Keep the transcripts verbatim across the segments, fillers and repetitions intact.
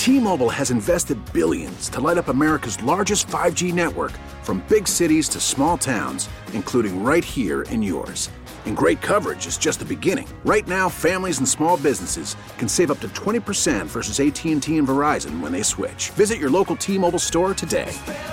T-Mobile has invested billions to light up America's largest five G network, from big cities to small towns, including right here in yours. And great coverage is just the beginning. Right now, families and small businesses can save up to twenty percent versus A T and T and Verizon when they switch. Visit your local T-Mobile store today.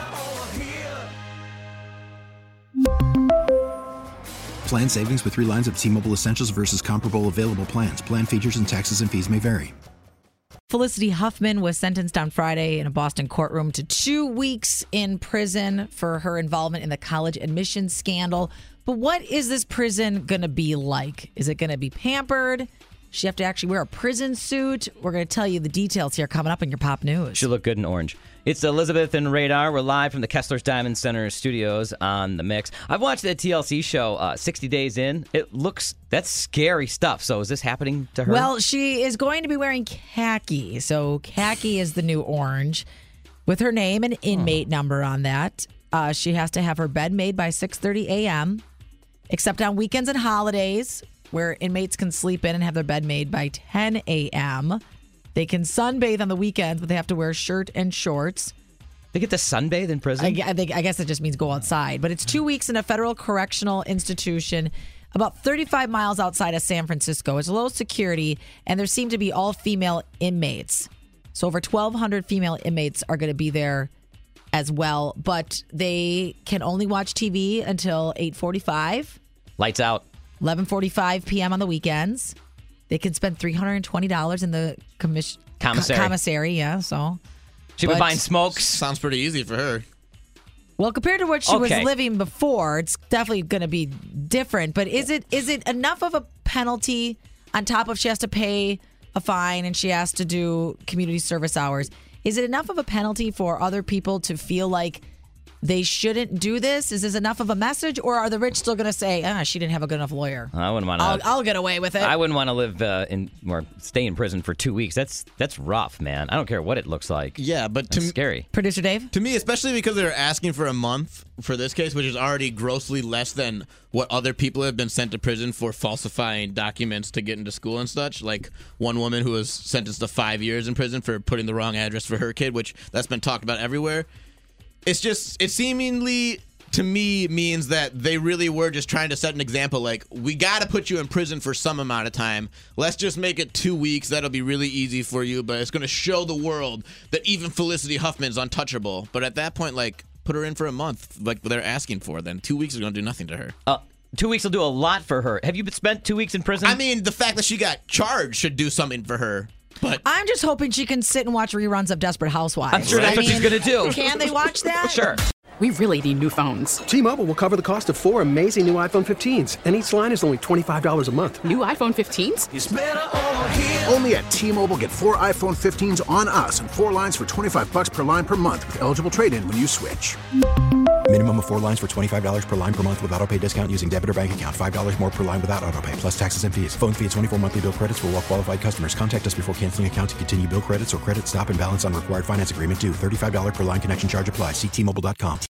Plan savings with three lines of T-Mobile Essentials versus comparable available plans. Plan features and taxes and fees may vary. Felicity Huffman was sentenced on Friday in a Boston courtroom to two weeks in prison for her involvement in the college admissions scandal. But what is this prison going to be like? Is it going to be pampered? She have to actually wear a prison suit? We're going to tell you the details here coming up in your Pop News. She'll look good in orange. It's Elizabeth and Radar. We're live from the Kessler's Diamond Center studios on The Mix. I've watched that T L C show, uh, sixty days in. It looks, that's scary stuff. So is this happening to her? Well, she is going to be wearing khaki. So khaki is the new orange with her name and inmate oh. number on that. Uh, she has to have her bed made by six thirty a.m., except on weekends and holidays, where inmates can sleep in and have their bed made by ten a.m. They can sunbathe on the weekends, but they have to wear a shirt and shorts. They get to sunbathe in prison? I, I, think, I guess it just means go outside. But it's two weeks in a federal correctional institution about thirty-five miles outside of San Francisco. It's low security, and there seem to be all female inmates. So over twelve hundred female inmates are going to be there as well. But they can only watch T V until eight forty-five. Lights out. eleven forty-five p.m. on the weekends. They can spend three hundred twenty dollars in the commis- commissary. Co- commissary, yeah, so. She's been buying smokes. Sounds pretty easy for her. Well, compared to what she okay. was living before, it's definitely going to be different. But is it is it enough of a penalty on top of she has to pay a fine and she has to do community service hours? Is it enough of a penalty for other people to feel like they shouldn't do this? Is this enough of a message, or are the rich still going to say, ah, she didn't have a good enough lawyer? I wouldn't want to. I'll, I'll get away with it. I wouldn't want to live uh, in or stay in prison for two weeks. That's that's rough, man. I don't care what it looks like. Yeah, but that's to scary. Producer Dave? To me, especially because they're asking for a month for this case, which is already grossly less than what other people have been sent to prison for falsifying documents to get into school and such. Like one woman who was sentenced to five years in prison for putting the wrong address for her kid, which that's been talked about everywhere. It's just, it seemingly, to me, means that they really were just trying to set an example. Like, we got to put you in prison for some amount of time. Let's just make it two weeks. That'll be really easy for you. But it's going to show the world that even Felicity Huffman's untouchable. But at that point, like, put her in for a month, like they're asking for. Then two weeks is going to do nothing to her. Uh, two weeks will do a lot for her. Have you spent two weeks in prison? I mean, the fact that she got charged should do something for her. But I'm just hoping she can sit and watch reruns of Desperate Housewives. I'm sure that's I what mean, she's going to do. Can they watch that? Sure. We really need new phones. T-Mobile will cover the cost of four amazing new iPhone fifteens, and each line is only twenty-five dollars a month. New iPhone fifteens? It's better over here. Only at T-Mobile, get four iPhone fifteens on us and four lines for twenty-five bucks per line per month with eligible trade-in when you switch. Minimum of four lines for twenty-five dollars per line per month with auto pay discount using debit or bank account. five dollars more per line without auto pay, plus taxes and fees. Phone fee at twenty-four monthly bill credits for well-qualified customers. Contact us before canceling account to continue bill credits or credit stop and balance on required finance agreement due. thirty-five dollars per line connection charge applies. See T Mobile dot com.